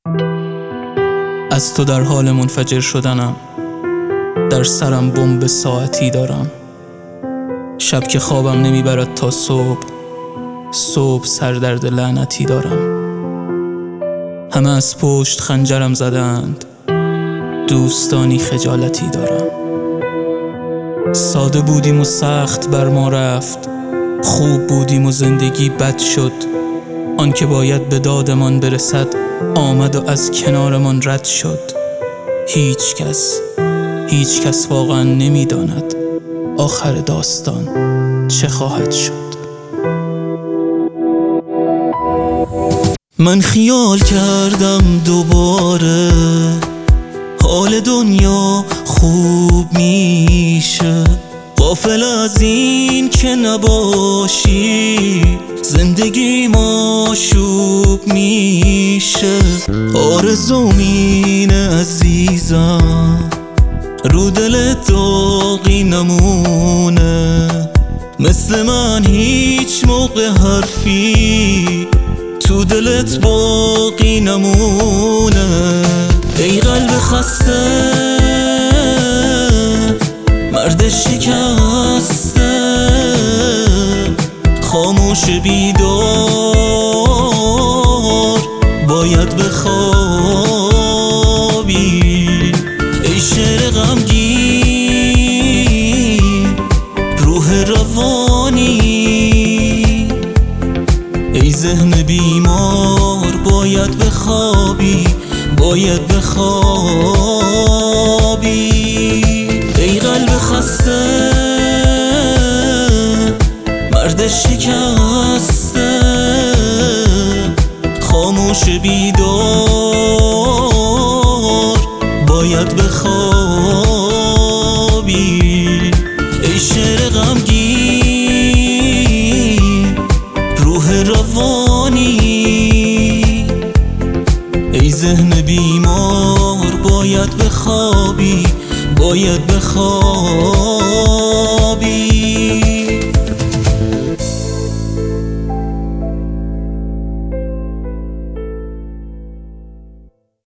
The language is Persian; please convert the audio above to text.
از تو در حال منفجر شدنم، در سرم بمب ساعتی دارم. شب که خوابم نمیبرد تا صبح سردرد لعنتی دارم. همه از پشت خنجرم زدند، دوستانی خجالتی دارم. ساده بودیم و سخت بر ما رفت، خوب بودیم و زندگی بد شد. آن که باید به دادمان برسد آمد و از کنارمان رد شد. هیچ کس واقعا نمیداند آخر داستان چه خواهد شد. من خیال کردم دوباره حال دنیا خوب میشه، غافل از این که نباشی زندگی ماشوب میشه. آرزوم اینه عزیزم رو دلت داغی نمونه، مثل من هیچ موقع حرفی تو دلت باقی نمونه. ای قلب خسته مرد شکسته، خاموش بیدار باید بخوابی. ای شعر غمگین روح روانی، ای ذهن بیمار باید بخوابی. ای قلب خسته مرد شکسته، خاموش بیدار باید بخوابی. ای شعر غمگین روح روانی، ای ذهن بیمار باید بخوابی.